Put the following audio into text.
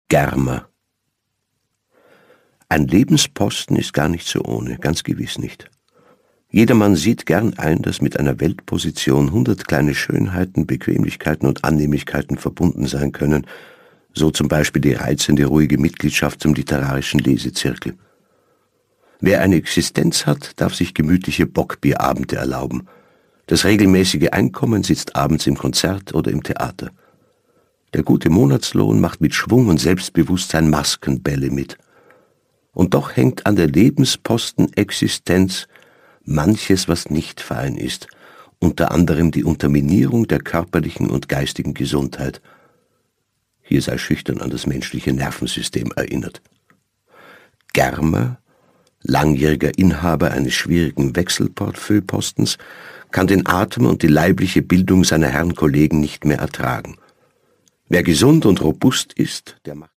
Germer. Ein Lebensposten ist gar nicht so ohne, ganz gewiss nicht. Jedermann sieht gern ein, dass mit einer Weltposition 100 kleine Schönheiten, Bequemlichkeiten und Annehmlichkeiten verbunden sein können, so zum Beispiel die reizende, ruhige Mitgliedschaft zum literarischen Lesezirkel. Wer eine Existenz hat, darf sich gemütliche Bockbierabende erlauben. Das regelmäßige Einkommen sitzt abends im Konzert oder im Theater. Der gute Monatslohn macht mit Schwung und Selbstbewusstsein Maskenbälle mit. Und doch hängt an der Lebenspostenexistenz manches, was nicht fein ist, unter anderem die Unterminierung der körperlichen und geistigen Gesundheit. Hier sei schüchtern an das menschliche Nervensystem erinnert. Germer, langjähriger Inhaber eines schwierigen Wechselportefeuillepostens, kann den Atem und die leibliche Bildung seiner Herren Kollegen nicht mehr ertragen. Wer gesund und robust ist, der macht